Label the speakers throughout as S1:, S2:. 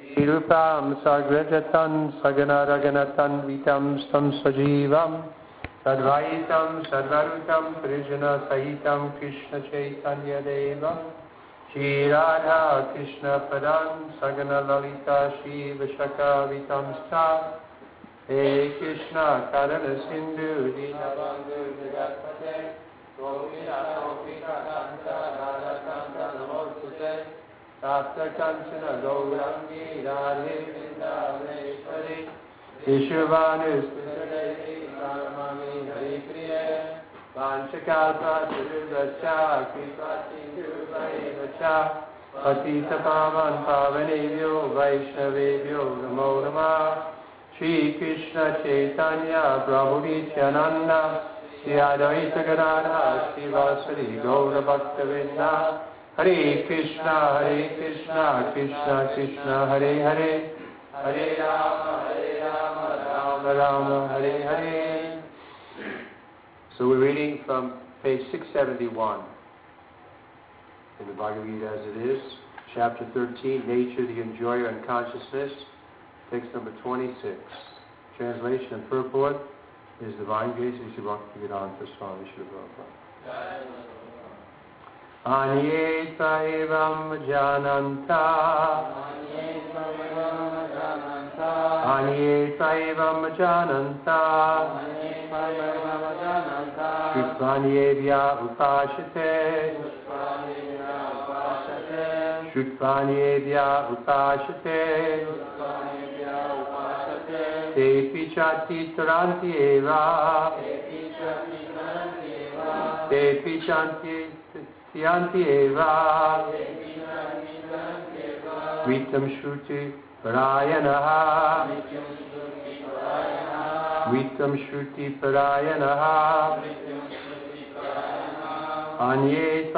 S1: Rupam Sagrajatan Saganaraganatan Vitam Stam Sajivam Sadvaitam Sadvarutam Prijana Sahitam Krishna Chaitanya Devam Shri Radha Krishna Padam Sagana Lalita Shri Vishaka Vitam Sta Hey Krishna Karana Sindhu Dinabandhu Jagatpate Gopina Gopika Kanta Radha Kanta Namostute Tapta Kanchana Gaurangi Radhe Vrindavaneshwari Vishwavanu Sutadeti Saramami Hari Priya Vanchakalpa Sudurvascha Kripa Sindhu Vaivascha Patita Pavan Pavanebhyo Vaishnavebhyo Namo Namah Shri Krishna Chaitanya Prabhu Nityananda Shri Advaita Gadadhara Shri Vasari Gaura Bhaktavinda Hare Krishna Krishna Krishna Hare Hare Hare Rama Rama Rama Hare Hare. So we're reading from page 671 in the Bhagavad Gita as it is, chapter 13, Nature, the Enjoyer, and Consciousness, text number 26. Translation and purport is Divine Grace Sri Bhaktivedanta Swami Srila Prabhupada. Anyeta evam jananta Anyeta evam jananta Shrutvanyevya upashate Shrutvanyevya upashate Tepi chati taranti eva Tepi chanti Syanti eva Vitam Shruti Parayanaha Vitam Shruti Parayanaha Anye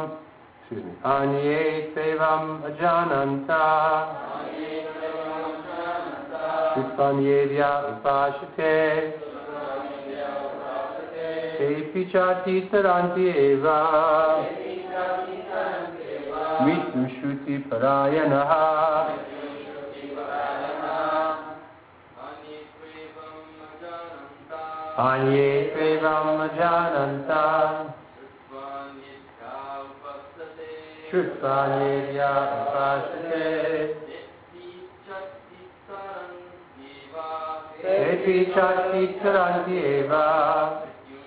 S1: Tevam Ajananta Shutpanyevya Upashate Tepi Chati Taranti eva Vitam Shruti Parayanaha Anye Tvevam Ajananta Shrutvanyevya Upashate Tepi Chati Taranti eva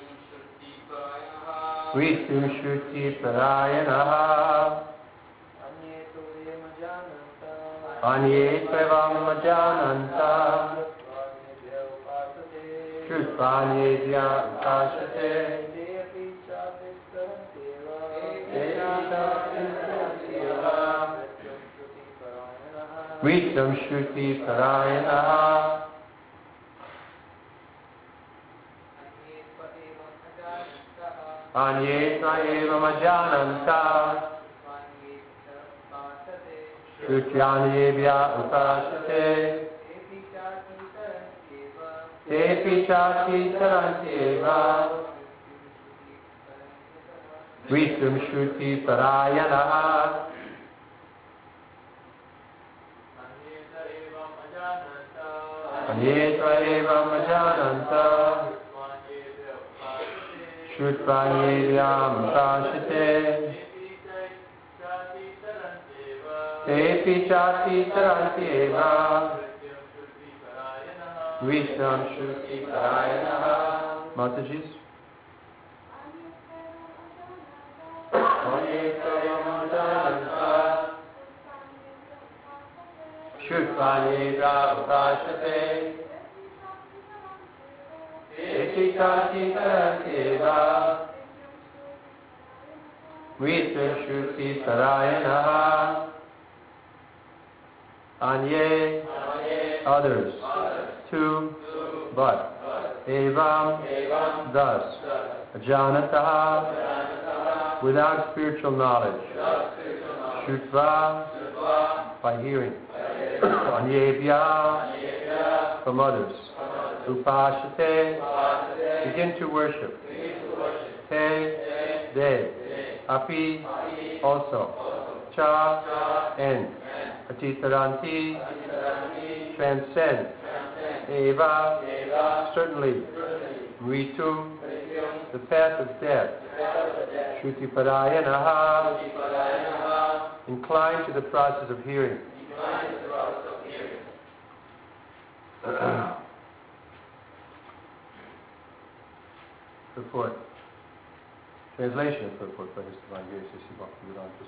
S1: Vitam Shruti Parayanaha Anye Tvevam Ajananta Shrutvanyevya Upashate Vitam Shruti Parayanaha Anyeta evam ajananta Shrutvanyevya upashate Tepi chati taranti eva Vitam Shruti Parayanaha Anyeta evam ajananta Shrutvanyevya upashate Tepi chati taranti eva Vitam Shruti Parayanaha. Matajis. Shrutvanyevya upashate Tepi chati taranti eva Vitam Shruti Parayanaha. Anye, others. To, but. Evam, thus. Ajanataha, without spiritual knowledge. Shrutva, by hearing. Anyevya, from others. Upashate, begin to worship. Te, they. Api, also. Cha, and. Atitaranti, transcend. Eva, certainly. Mritu, the path of death. Shruti-parayanaha, inclined to the process of hearing. Purport. Translation of purport by His Divine Grace, Sri Bhaktivedanta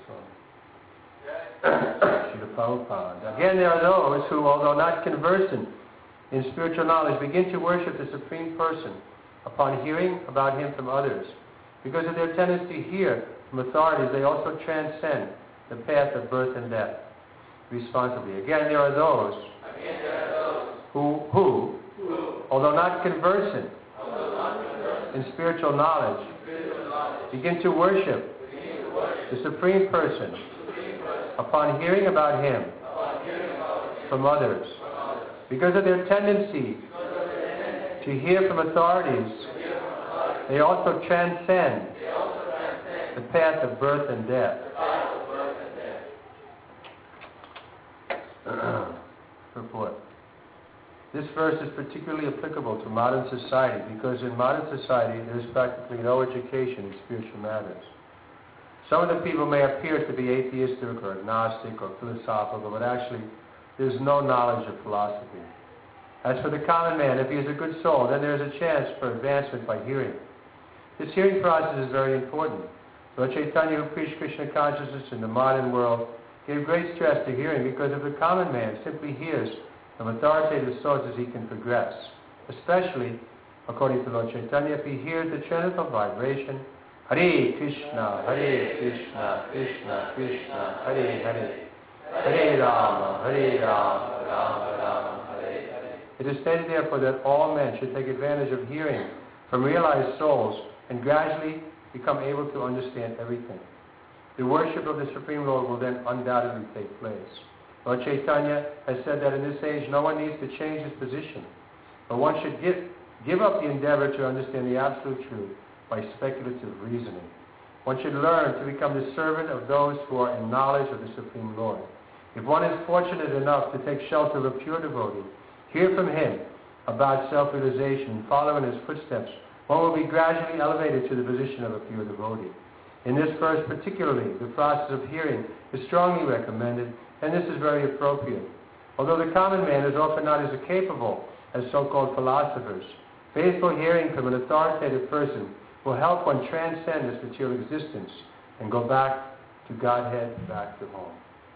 S1: Swami. Srila Prabhupada. Again, there are those who, although not conversant in spiritual knowledge, begin to worship the Supreme Person upon hearing about Him from others. Because of their tendency to hear from authorities, they also transcend the path of birth and death responsibly. Again, there are those who although not conversant in spiritual knowledge, begin to worship the Supreme Person upon hearing about Him from others. Because of their tendency to hear from authorities, they also transcend the path of birth and death. Purport. This verse is particularly applicable to modern society because in modern society there is practically no education in spiritual matters. Some of the people may appear to be atheistic or agnostic or philosophical, but actually there's no knowledge of philosophy. As for the common man, if he is a good soul, then there is a chance for advancement by hearing. This hearing process is very important. Lord Chaitanya, who preached Krishna consciousness in the modern world, gave great stress to hearing because if the common man simply hears from authoritative sources, he can progress. Especially, according to Lord Chaitanya, if he hears the transcendental vibration, Hare Krishna, Krishna Krishna, Hare Hare, Hare Rama, Rama Rama, Hare Hare. It is stated therefore that all men should take advantage of hearing from realized souls and gradually become able to understand everything. The worship of the Supreme Lord will then undoubtedly take place. Lord Chaitanya has said that in this age no one needs to change his position, but one should give up the endeavor to understand the absolute truth by speculative reasoning. One should learn to become the servant of those who are in knowledge of the Supreme Lord. If one is fortunate enough to take shelter of a pure devotee, hear from him about self-realization and follow in his footsteps, one will be gradually elevated to the position of a pure devotee. In this verse particularly, the process of hearing is strongly recommended, and this is very appropriate. Although the common man is often not as capable as so-called philosophers, faithful hearing from an authoritative person will help one transcend this material existence and go back to Godhead, back to home.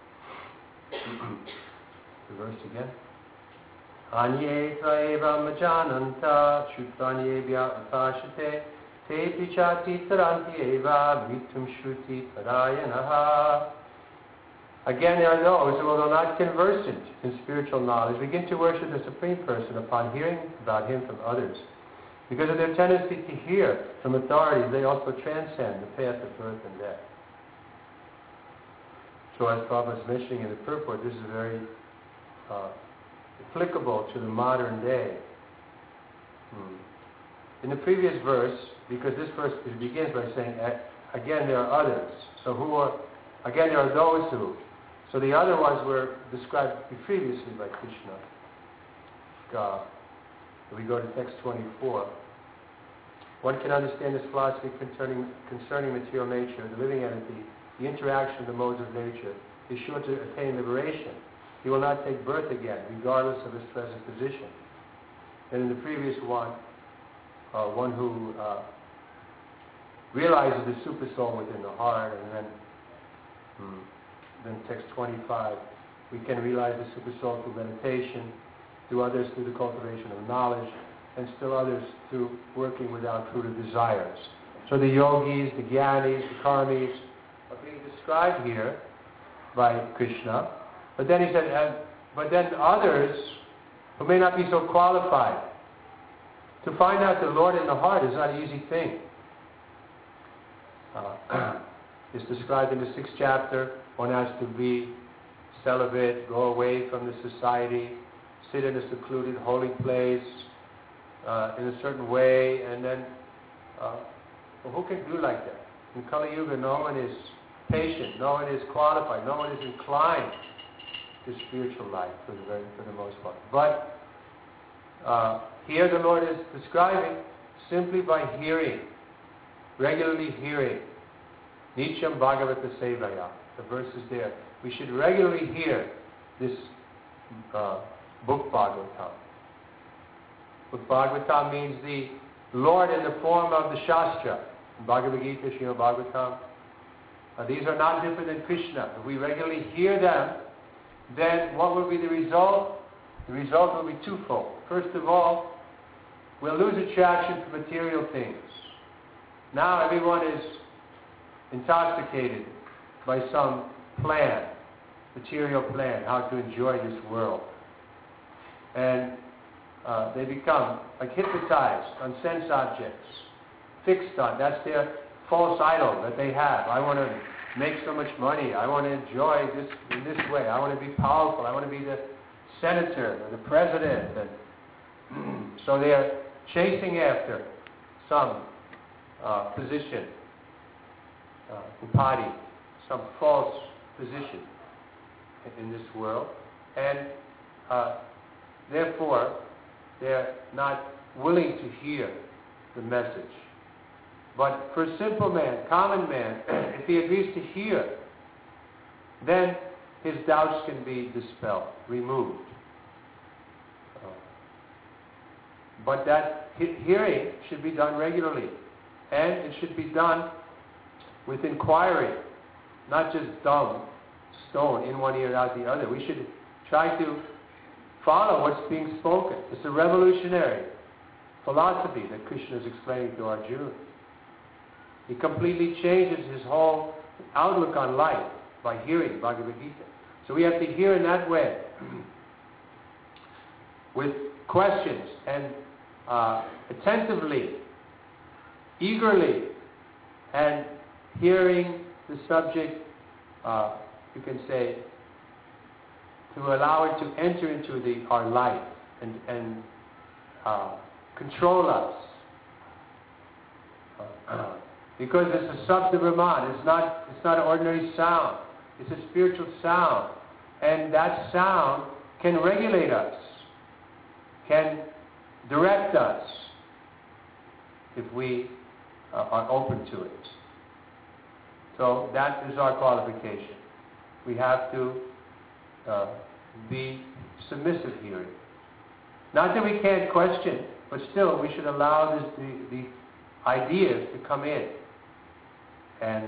S1: The verse again. Anye praeva majananta shutvanyebhya upashate te pichati taranti eva mitum shruti parayanaha. Again, there are those who, although not conversant in spiritual knowledge, begin to worship the Supreme Person upon hearing about Him from others. Because of their tendency to hear from authorities, they also transcend the path of birth and death. So as Prabhupada is mentioning in the purport, this is very applicable to the modern day. In the previous verse, because this verse begins by saying, again there are others. So again there are those who. So the other ones were described previously by Krishna. We go to text 24. One can understand this philosophy concerning material nature, the living entity, the interaction of the modes of nature, is sure to attain liberation. He will not take birth again, regardless of his present position. And in the previous one, one who realizes the super soul within the heart, and then text 25, we can realize the super soul through meditation, through others through the cultivation of knowledge, and still others through working without fruitive desires. So the yogis, the jnanis, the karmis are being described here by Krishna. But then he said, but then others who may not be so qualified. To find out the Lord in the heart is not an easy thing. It's described in the 6th chapter. One has to be celibate, go away from the society, sit in a secluded holy place in a certain way, and then who can do like that? In Kali Yuga, no one is patient, no one is qualified, no one is inclined the spiritual life for the most part. But here the Lord is describing simply by hearing, regularly hearing. Nityam Bhagavata Sevaya. The verse is there. We should regularly hear this book Bhagavatam. Book Bhagavatam means the Lord in the form of the Shastra. Bhagavad Gita, Srimad Bhagavatam. These are not different than Krishna. If we regularly hear them, then what will be the result? The result will be twofold. First of all, we'll lose attraction to material things. Now everyone is intoxicated by some plan, material plan, how to enjoy this world. And they become like hypnotized on sense objects, fixed on. That's their false idol that they have. I want to make so much money. I want to enjoy this in this way. I want to be powerful. I want to be the senator or the president. And so they are chasing after some position, upadi, some false position in this world. And therefore, they're not willing to hear the message. But for a simple man, common man, if he agrees to hear, then his doubts can be dispelled, removed. But that hearing should be done regularly. And it should be done with inquiry, not just dumb, stone, in one ear, out the other. We should try to follow what's being spoken. It's a revolutionary philosophy that Krishna is explaining to Arjuna. He completely changes his whole outlook on life by hearing Bhagavad Gita. So we have to hear in that way, with questions and attentively, eagerly, and hearing the subject, you can say, to allow it to enter into our life and control us. Because it's a Sabda Brahman, it's not an ordinary sound. It's a spiritual sound. And that sound can regulate us, can direct us, if we are open to it. So that is our qualification. We have to be submissive hearing. Not that we can't question, but still we should allow the ideas to come in. And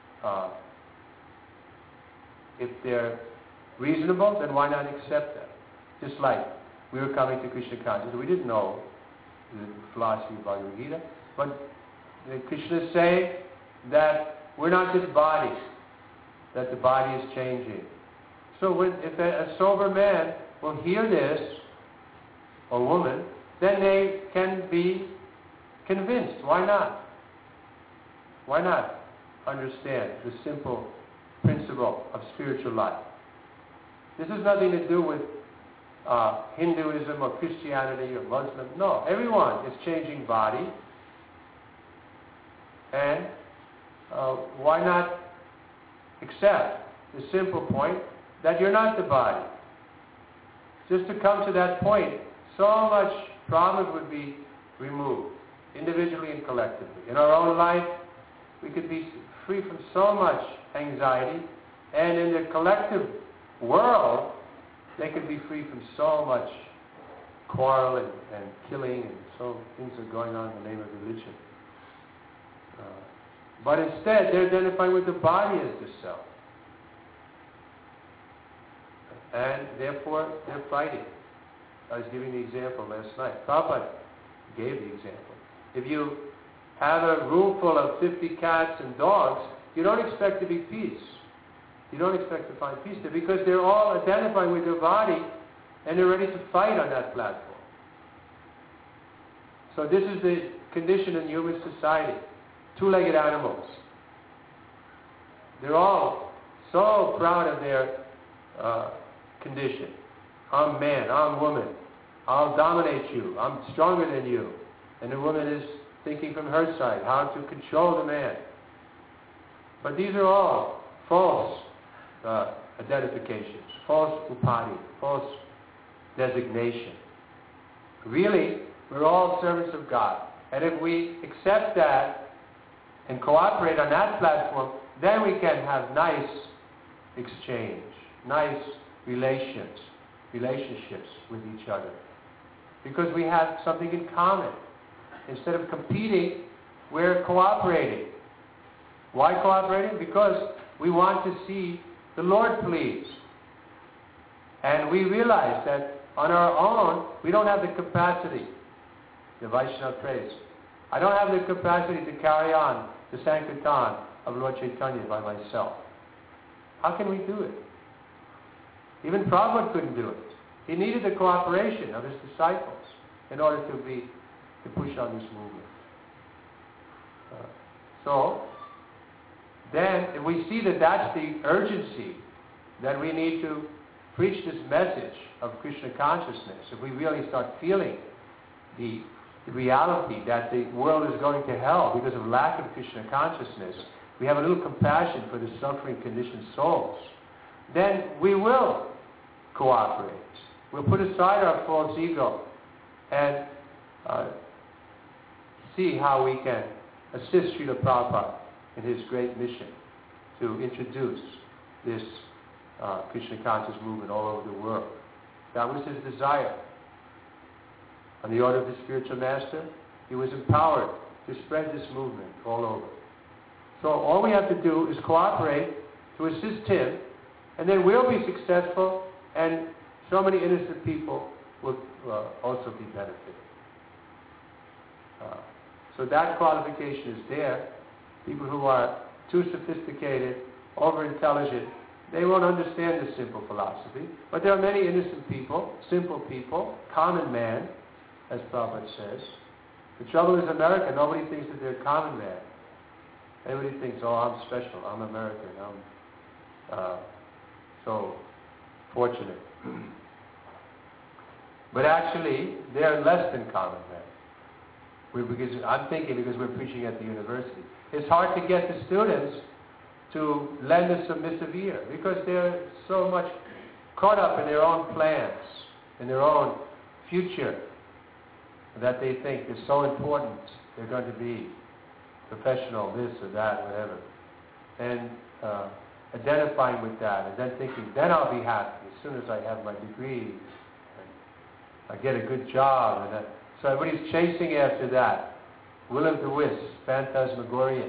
S1: if they're reasonable, then why not accept them? Just like we were coming to Krishna consciousness, we didn't know the philosophy of Bhagavad Gita, but Krishna is saying that we're not just bodies, that the body is changing. So if a sober man will hear this, or woman, then they can be convinced. Why not? Why not understand the simple principle of spiritual life? This has nothing to do with Hinduism or Christianity or Muslim. No, everyone is changing body. And why not accept the simple point that you're not the body? Just to come to that point, so much problem would be removed, individually and collectively. In our own life, we could be free from so much anxiety, and in the collective world, they could be free from so much quarrel and killing, and so things are going on in the name of religion. But instead, they're identifying with the body as the self. And therefore, they're fighting. I was giving the example last night. Prabhupada gave the example. If you have a room full of 50 cats and dogs, you don't expect to be peace. You don't expect to find peace there because they're all identifying with their body and they're ready to fight on that platform. So this is the condition in human society. Two-legged animals. They're all so proud of their condition. I'm man, I'm woman. I'll dominate you. I'm stronger than you. And the woman is thinking from her side how to control the man. But these are all false identifications, false upadi, false designation. Really, we're all servants of God. And if we accept that and cooperate on that platform, then we can have nice exchange, nice relationships with each other. Because we have something in common. Instead of competing, we're cooperating. Why cooperating? Because we want to see the Lord pleased. And we realize that on our own, we don't have the capacity. The Vaishnava praise. I don't have the capacity to carry on the Sankirtan of Lord Chaitanya by myself. How can we do it? Even Prabhupada couldn't do it. He needed the cooperation of his disciples in order to push on this movement. So, then if we see that that's the urgency, then we need to preach this message of Krishna consciousness. If we really start feeling the reality that the world is going to hell because of lack of Krishna consciousness, we have a little compassion for the suffering conditioned souls, then we will cooperate. We'll put aside our false ego and see how we can assist Srila Prabhupada in his great mission to introduce this Krishna conscious movement all over the world. That was his desire. On the order of the spiritual master, he was empowered to spread this movement all over. So all we have to do is cooperate to assist him, and then we'll be successful, and so many innocent people will also be benefited. So that qualification is there. People who are too sophisticated, over-intelligent, they won't understand this simple philosophy. But there are many innocent people, simple people, common man, as Prabhupada says. The trouble is America, nobody thinks that they're common man. Everybody thinks, oh, I'm special, I'm American, I'm so fortunate. But actually, they're less than common men. I'm thinking because we're preaching at the university. It's hard to get the students to lend a submissive ear because they're so much caught up in their own plans, in their own future, that they think is so important. They're going to be professional, this or that, whatever. And identifying with that and then thinking, then I'll be happy as soon as I have my degree and I get a good job. And so everybody's chasing after that. Will-o'-the-wisp, phantasmagoria.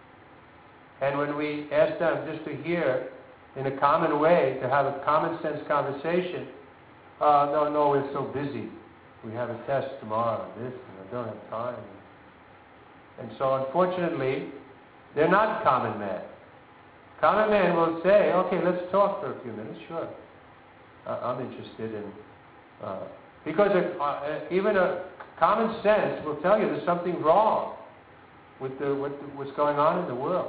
S1: And when we ask them just to hear in a common way, to have a common sense conversation, no, we're so busy. We have a test tomorrow, this, and I don't have time. And so unfortunately, they're not common men. Common men will say, okay, let's talk for a few minutes, sure. I'm interested in... because even a common sense will tell you there's something wrong with what's going on in the world.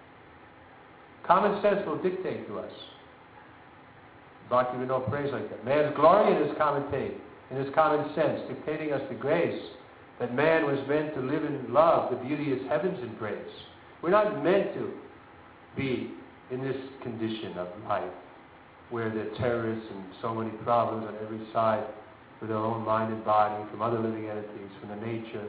S1: Common sense will dictate to us. Bhaktivinoda prays like that. Man's glory in his common sense, dictating us the grace that man was meant to live in love, the beauty is heaven's embrace. We're not meant to be in this condition of life where there are terrorists and so many problems on every side with our own mind and body, from other living entities, from the nature.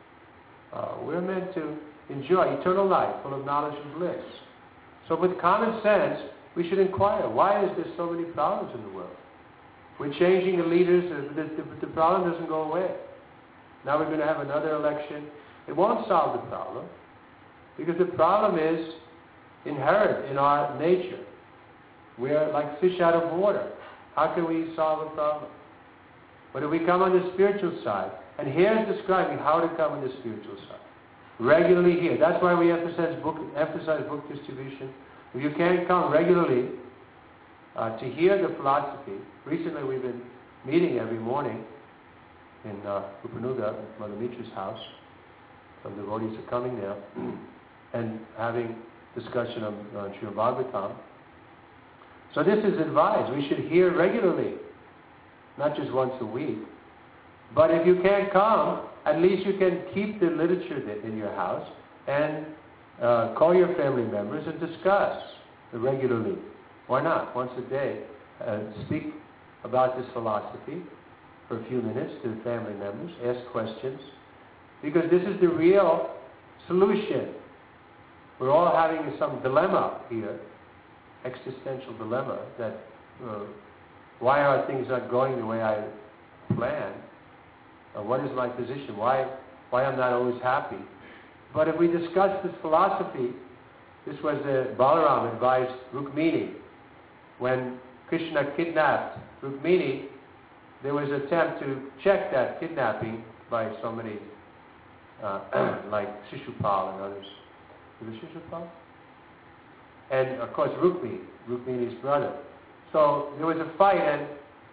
S1: We're meant to enjoy eternal life full of knowledge and bliss. So with common sense, we should inquire, why is there so many problems in the world? We're changing the leaders, the problem doesn't go away. Now we're going to have another election. It won't solve the problem, because the problem is inherent in our nature. We're like fish out of water. How can we solve a problem? But if we come on the spiritual side, and here's describing how to come on the spiritual side. Regularly here. That's why we emphasize book distribution. If you can't come regularly to hear the philosophy, recently we've been meeting every morning in Upanuga, Mother Mitra's house. Some devotees are coming there and having discussion on Srimad Bhagavatam. So this is advised. We should hear regularly, not just once a week. But if you can't come, at least you can keep the literature in your house and call your family members and discuss regularly. Why not? Once a day, speak about this philosophy for a few minutes to the family members, ask questions, because this is the real solution. We're all having some dilemma here, existential dilemma, that why are things not going the way I planned? What is my position? Why I'm not always happy? But if we discuss this philosophy, this was Balaram advised Rukmini. When Krishna kidnapped Rukmini, there was an attempt to check that kidnapping by somebody like Shishupal and others. Was it Shishupal? And of course Rukmini's brother. So there was a fight, and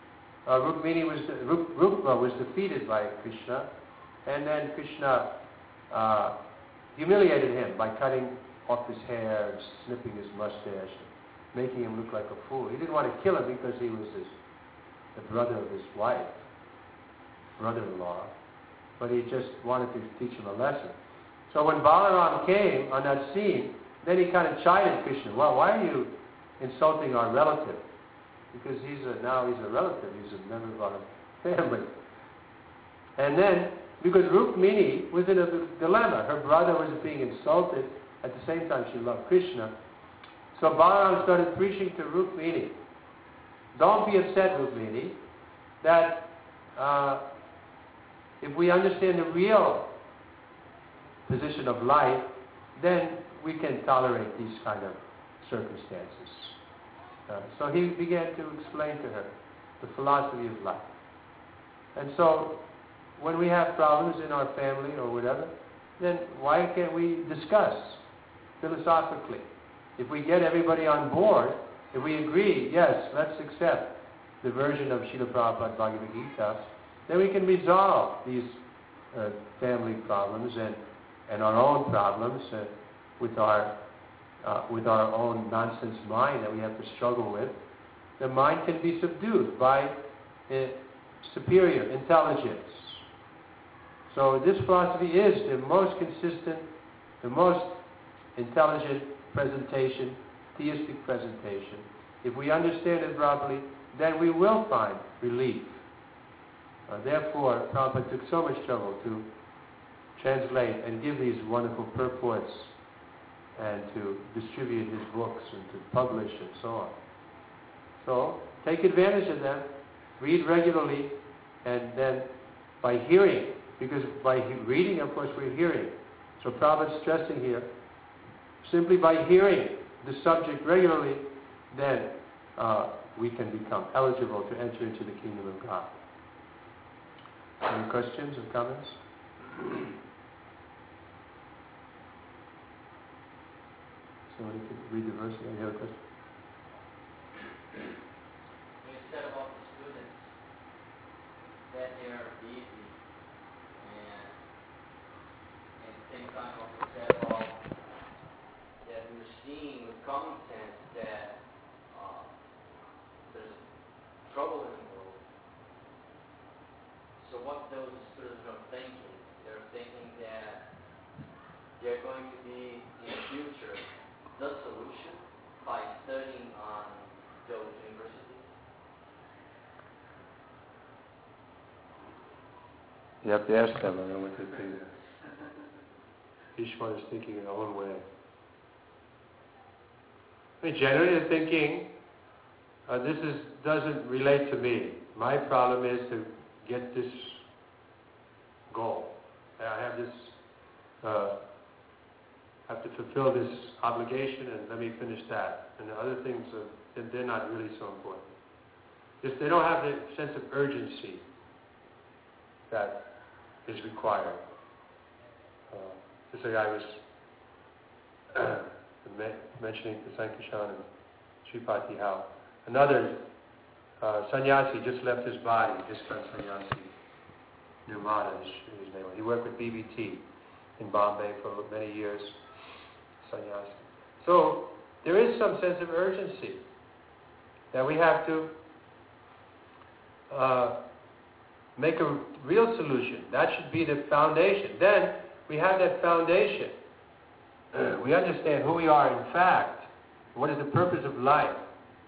S1: Rukma was defeated by Krishna, and then Krishna humiliated him by cutting off his hair and snipping his mustache, making him look like a fool. He didn't want to kill him because he was the brother of his wife, brother-in-law, but he just wanted to teach him a lesson. So when Balaram came on that scene, then he kind of chided Krishna. Well, why are you insulting our relative? Because now he's a relative, he's a member of our family. And then, because Rukmini was in a dilemma, her brother was being insulted, at the same time she loved Krishna. So Balaram started preaching to Rukmini. Don't be upset, Rukmini, that if we understand the real position of life, then we can tolerate these kind of circumstances. So he began to explain to her the philosophy of life. And so when we have problems in our family or whatever, then why can't we discuss philosophically? If we get everybody on board, if we agree, yes, let's accept the version of Srila Prabhupada Bhagavad Gita, then we can resolve these family problems and our own problems with our own nonsense mind that we have to struggle with. The mind can be subdued by superior intelligence. So this philosophy is the most consistent, the most intelligent presentation, theistic presentation. If we understand it properly, then we will find relief. Therefore, Prabhupada took so much trouble to translate and give these wonderful purports and to distribute his books and to publish and so on. So, take advantage of them, read regularly, and then by hearing, because by reading, of course, we're hearing. So Prabhupada's stressing here, simply by hearing the subject regularly, then we can become eligible to enter into the kingdom of God. Any questions or comments? Somebody can read the verse. Any other question?
S2: When you said about the students, that they are deity, and at the same time also said about that we're seeing with common sense that there's trouble in the world. So what those students are thinking, they're thinking that they're going to be in the future the solution by studying on those universities?
S1: You have to ask them. I don't know what they think. Each one is thinking in their own way. I mean, generally they're thinking, doesn't relate to me. My problem is to get this goal. I have this, have to fulfill this obligation, and let me finish that. And the other things, they're not really so important. If they don't have the sense of urgency that is required. Just like I was mentioning to Sankishan and Sripati how another sannyasi just left his body, ISKCON sannyasi, Nirmada is his name. He worked with BBT in Bombay for many years, sannyasi. So there is some sense of urgency that we have to make a real solution. That should be the foundation. Then we have that foundation. We understand who we are in fact, what is the purpose of life,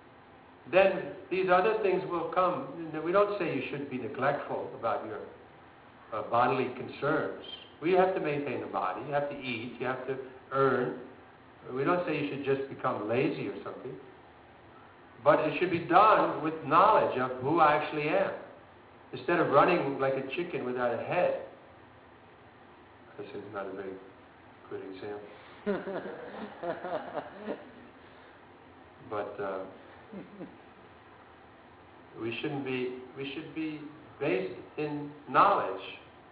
S1: then these other things will come. We don't say you should be neglectful about your bodily concerns. We have to maintain the body, you have to eat, you have to earn. We don't say you should just become lazy or something. But it should be done with knowledge of who I actually am. Instead of running like a chicken without a head. This is not a very good example. But we should be based in knowledge.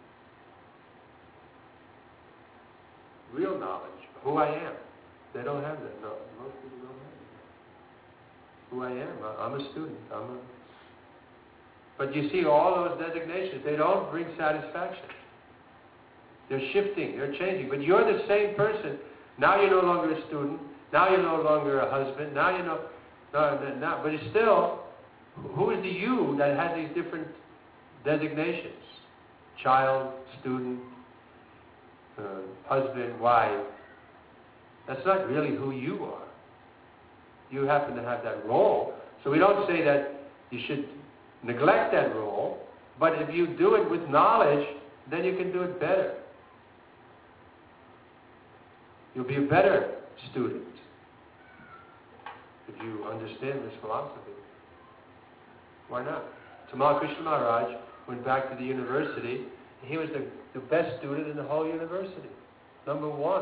S1: Real knowledge. Who I am. They don't have that. No, most people don't have that. Who I am. I'm a student. But you see, all those designations, they don't bring satisfaction. They're shifting, they're changing. But you're the same person. Now you're no longer a student. Now you're no longer a husband. Now you're no. But it's still, who is the you that has these different designations? Child, student, husband, wife. That's not really who you are. You happen to have that role. So we don't say that you should neglect that role, but if you do it with knowledge, then you can do it better. You'll be a better student if you understand this philosophy. Why not? Tamal Krishna Maharaj went back to the university, and he was the best student in the whole university. Number one.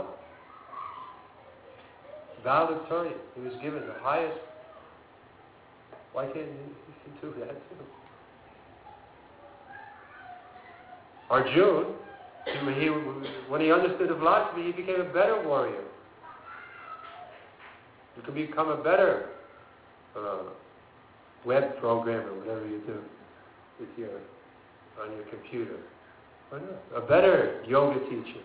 S1: Valedictorian. He was given the highest. Why can't you do that too? Arjuna, when he understood the philosophy, he became a better warrior. You can become a better web programmer, whatever you do on your computer. Why not? A better yoga teacher.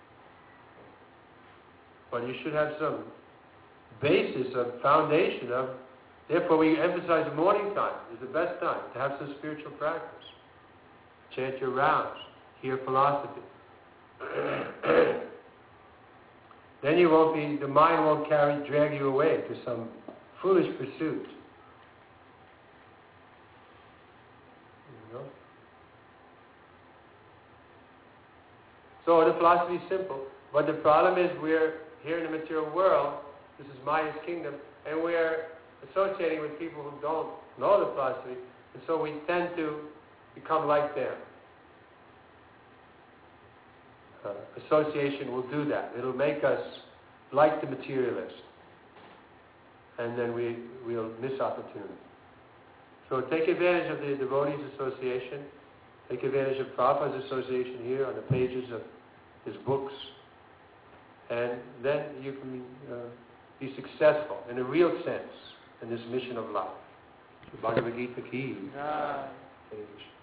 S1: But you should have some basis of foundation of. Therefore, we emphasize the morning time is the best time to have some spiritual practice. Chant your rounds, hear philosophy. Then you won't be. The mind won't drag you away to some foolish pursuit. You know? So the philosophy is simple, but the problem is we're here in the material world. This is Maya's kingdom, and we're associating with people who don't know the philosophy, and so we tend to become like them. Association will do that. It'll make us like the materialist, and then we'll miss opportunity. So take advantage of the Devotees Association. Take advantage of Prabhupada's association here on the pages of his books, and then you can be successful in a real sense in this mission of life. Bhagavad Gita ki.